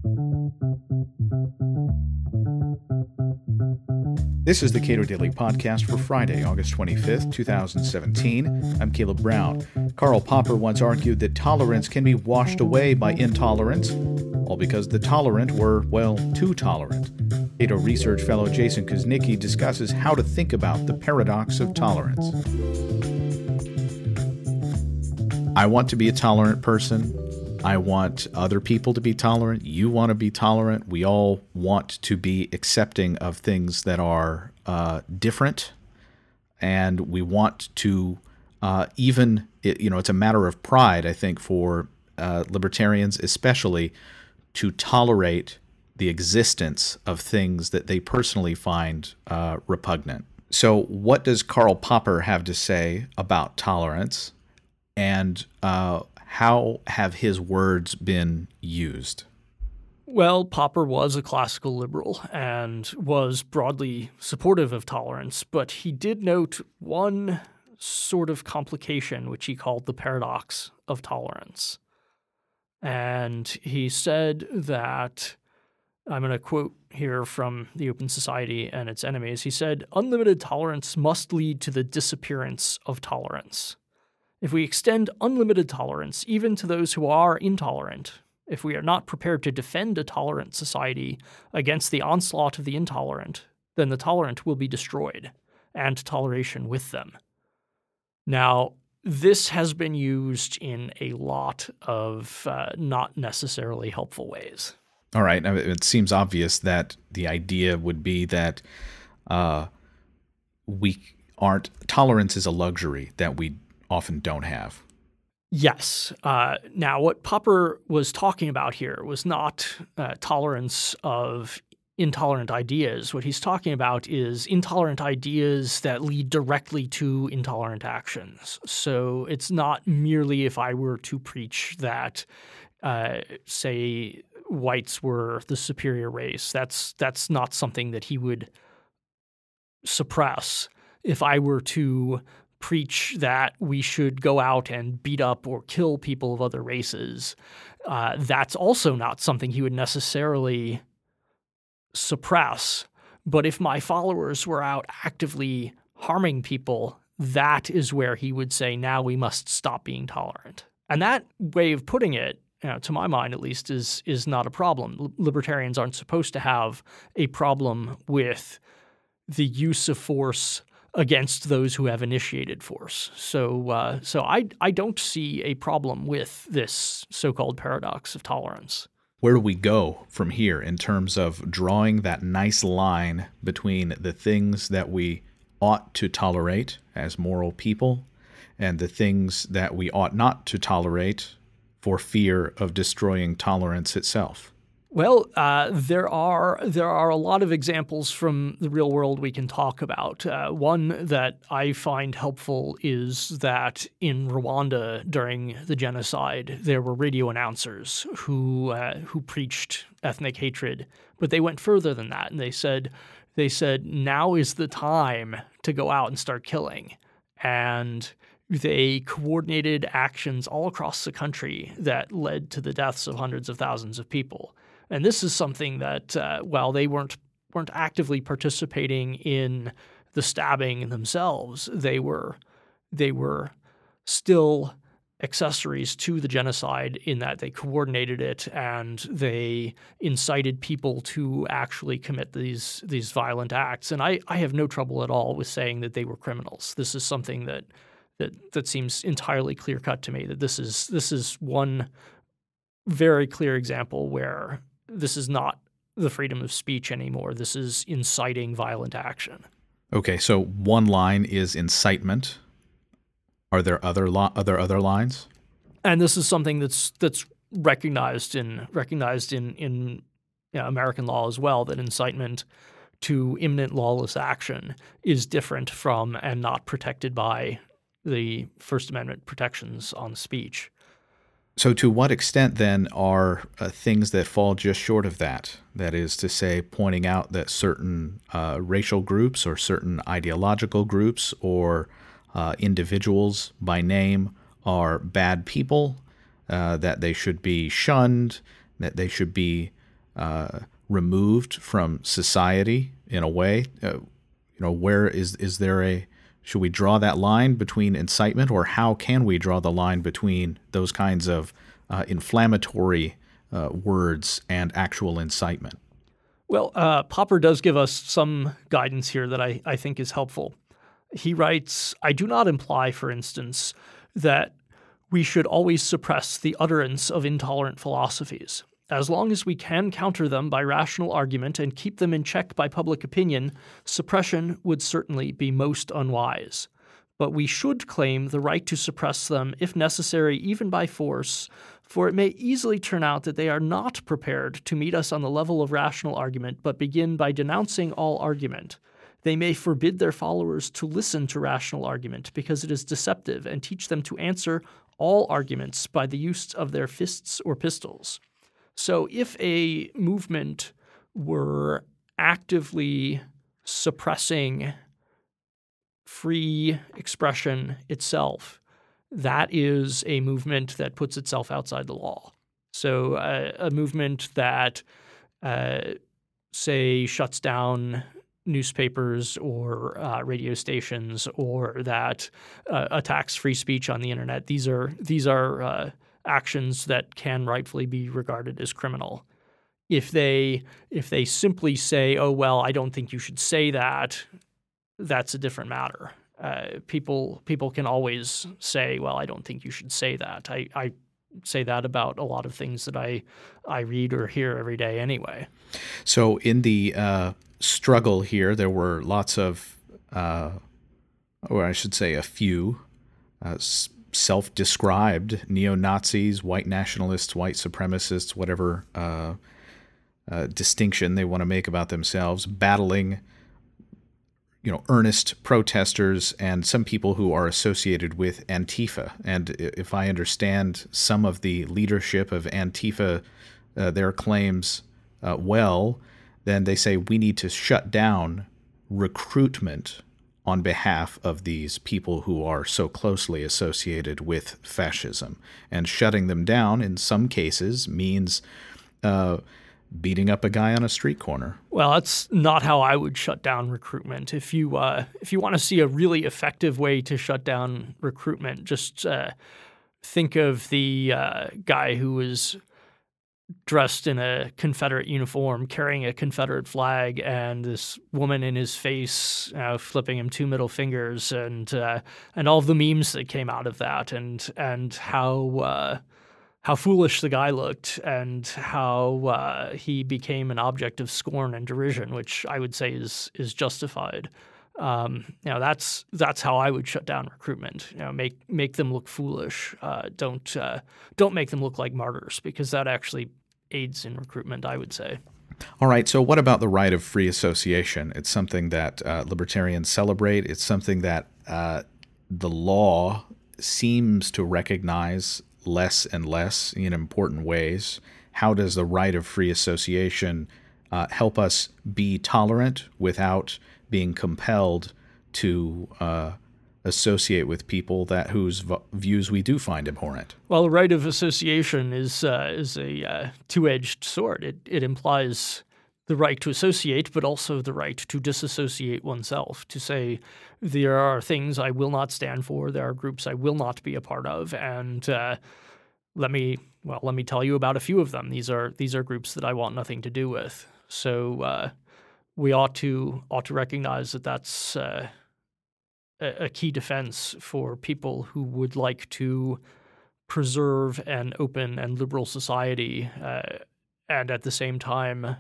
This is the Cato Daily Podcast for Friday, August 25th, 2017. I'm Caleb Brown. Karl Popper once argued that tolerance can be washed away by intolerance, all because the tolerant were, well, too tolerant. Cato Research Fellow Jason Kuznicki discusses how to think about the paradox of tolerance. I want to be a tolerant person. I want other people to be tolerant. You want to be tolerant. We all want to be accepting of things that are different. And we want to it's a matter of pride, I think, for libertarians especially, to tolerate the existence of things that they personally find repugnant. So what does Karl Popper have to say about tolerance? And how have his words been used? Well, Popper was a classical liberal and was broadly supportive of tolerance, but he did note one sort of complication, which he called the paradox of tolerance. And he said that, I'm going to quote here from The Open Society and Its Enemies, he said, "Unlimited tolerance must lead to the disappearance of tolerance. If we extend unlimited tolerance even to those who are intolerant, if we are not prepared to defend a tolerant society against the onslaught of the intolerant, then the tolerant will be destroyed, and toleration with them." Now, this has been used in a lot of not necessarily helpful ways. All right. It seems obvious that the idea would be that tolerance is a luxury that we often don't have. Yes. Now, what Popper was talking about here was not tolerance of intolerant ideas. What he's talking about is intolerant ideas that lead directly to intolerant actions. So it's not merely if I were to preach that, say, whites were the superior race. That's not something that he would suppress. If I were to preach that we should go out and beat up or kill people of other races, that's also not something he would necessarily suppress. But if my followers were out actively harming people, that is where he would say, now we must stop being tolerant. And that way of putting it, to my mind at least, is not a problem. Libertarians aren't supposed to have a problem with the use of force against those who have initiated force. So I don't see a problem with this so-called paradox of tolerance. Where do we go from here in terms of drawing that nice line between the things that we ought to tolerate as moral people and the things that we ought not to tolerate for fear of destroying tolerance itself? Well, there are a lot of examples from the real world we can talk about. One that I find helpful is that in Rwanda during the genocide, there were radio announcers who preached ethnic hatred, but they went further than that, and they said now is the time to go out and start killing, and they coordinated actions all across the country that led to the deaths of hundreds of thousands of people. And this is something that, while they weren't actively participating in the stabbing themselves, they were still accessories to the genocide in that they coordinated it and they incited people to actually commit these violent acts. And I have no trouble at all with saying that they were criminals. This is something that seems entirely clear-cut to me, that this is one very clear example where this is not the freedom of speech anymore. This is inciting violent action. Okay, so one line is incitement. Are there other lines? And this is something that's recognized in American law as well, that incitement to imminent lawless action is different from and not protected by the First Amendment protections on speech. So to what extent then are things that fall just short of that? That is to say, pointing out that certain racial groups or certain ideological groups or individuals by name are bad people, that they should be shunned, that they should be removed from society in a way? Where is there should we draw that line between incitement, or how can we draw the line between those kinds of inflammatory words and actual incitement? Well, Popper does give us some guidance here that I think is helpful. He writes, "I do not imply, for instance, that we should always suppress the utterance of intolerant philosophies. As long as we can counter them by rational argument and keep them in check by public opinion, suppression would certainly be most unwise. But we should claim the right to suppress them, if necessary, even by force, for it may easily turn out that they are not prepared to meet us on the level of rational argument, but begin by denouncing all argument. They may forbid their followers to listen to rational argument because it is deceptive, and teach them to answer all arguments by the use of their fists or pistols." So if a movement were actively suppressing free expression itself, that is a movement that puts itself outside the law. So a movement that, say, shuts down newspapers or radio stations, or that attacks free speech on the internet, these are actions that can rightfully be regarded as criminal. If they simply say, "Oh well, I don't think you should say that," that's a different matter. People can always say, "Well, I don't think you should say that." I say that about a lot of things that I read or hear every day anyway. So in the struggle here, there were lots of, or I should say a few, self-described neo-Nazis, white nationalists, white supremacists, whatever distinction they want to make about themselves, battling, earnest protesters and some people who are associated with Antifa. And if I understand some of the leadership of Antifa, their claims well, then they say we need to shut down recruitment on behalf of these people who are so closely associated with fascism. And shutting them down in some cases means beating up a guy on a street corner. Well, that's not how I would shut down recruitment. If you want to see a really effective way to shut down recruitment, just think of the guy who was dressed in a Confederate uniform, carrying a Confederate flag, and this woman in his face, flipping him two middle fingers, and all of the memes that came out of that, and how foolish the guy looked, and how he became an object of scorn and derision, which I would say is justified. That's how I would shut down recruitment. Make them look foolish. Don't make them look like martyrs, because that actually aids in recruitment, I would say. All right. So what about the right of free association? It's something that libertarians celebrate. It's something that the law seems to recognize less and less in important ways. How does the right of free association help us be tolerant without being compelled to associate with people whose views we do find abhorrent? Well, the right of association is a two-edged sword. It implies the right to associate, but also the right to disassociate oneself, to say there are things I will not stand for, there are groups I will not be a part of, and let me tell you about a few of them. These are groups that I want nothing to do with. So we ought to recognize that that's a key defense for people who would like to preserve an open and liberal society, and at the same time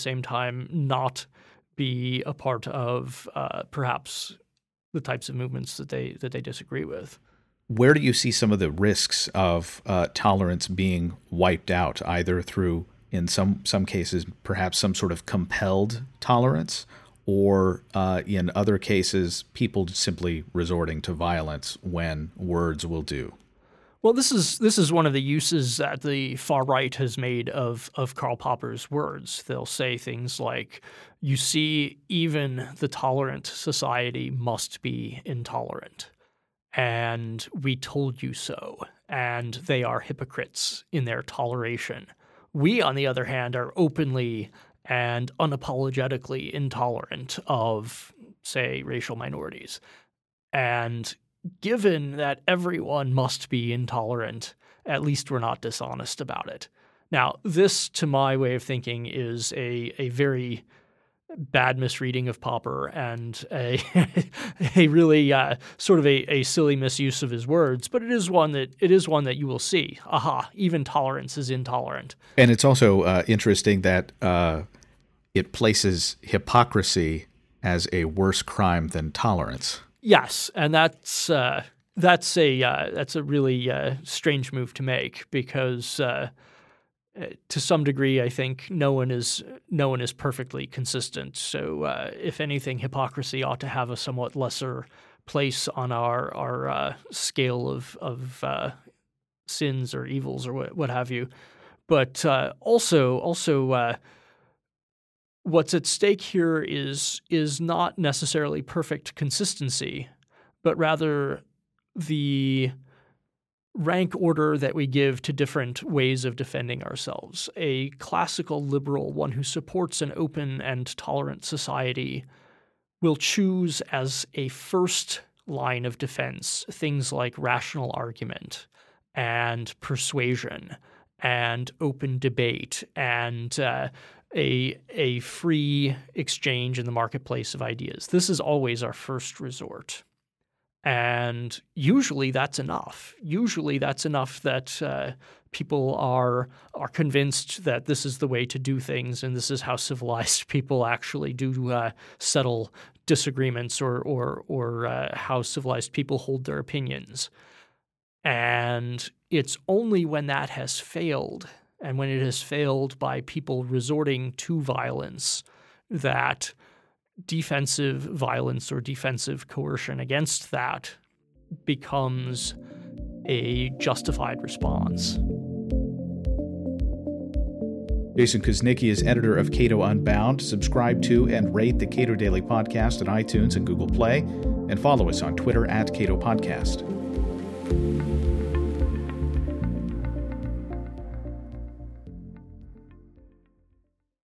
not be a part of perhaps the types of movements that they disagree with. Where do you see some of the risks of tolerance being wiped out, either through, in some cases, perhaps some sort of compelled tolerance, or in other cases, people simply resorting to violence when words will do? Well, this is one of the uses that the far right has made of Karl Popper's words. They'll say things like, "You see, even the tolerant society must be intolerant, and we told you so, and they are hypocrites in their toleration. We, on the other hand, are openly and unapologetically intolerant of, say, racial minorities. And given that everyone must be intolerant, at least we're not dishonest about it. Now, this, to my way of thinking, is a very bad misreading of Popper and a really sort of a silly misuse of his words, but it is one that you will see. Aha, even tolerance is intolerant. And it's also interesting that it places hypocrisy as a worse crime than tolerance. Yes, and that's a really strange move to make, because to some degree, I think no one is perfectly consistent. So, if anything, hypocrisy ought to have a somewhat lesser place on our scale of sins or evils or what have you. But also, what's at stake here is not necessarily perfect consistency, but rather the rank order that we give to different ways of defending ourselves. A classical liberal, one who supports an open and tolerant society, will choose as a first line of defense things like rational argument and persuasion and open debate and a free exchange in the marketplace of ideas. This is always our first resort. And usually that's enough. Usually that's enough that people are convinced that this is the way to do things, and this is how civilized people actually do settle disagreements, or how civilized people hold their opinions. And it's only when that has failed, and when it has failed by people resorting to violence, that defensive violence or defensive coercion against that becomes a justified response. Jason Kuznicki is editor of Cato Unbound. Subscribe to and rate the Cato Daily Podcast at iTunes and Google Play, and follow us on Twitter @Cato Podcast.